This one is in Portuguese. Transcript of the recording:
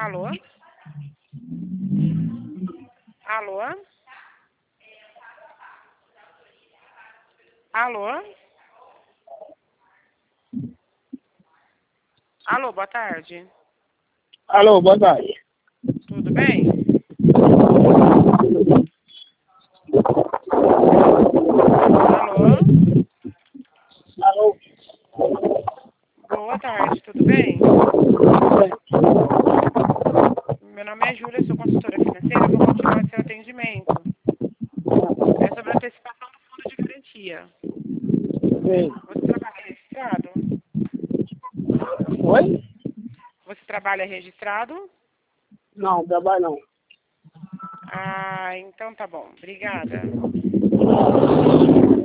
Alô? Alô? Alô? Alô, boa tarde. Alô, boa tarde. Tudo bem? Alô? Alô? Boa tarde, tudo bem? Meu nome é Júlia, sou consultora financeira, vou continuar seu atendimento. É sobre a antecipação do fundo de garantia. Sim. Você trabalha registrado? Oi? Você trabalha registrado? Não, trabalho não. Ah, então tá bom. Obrigada.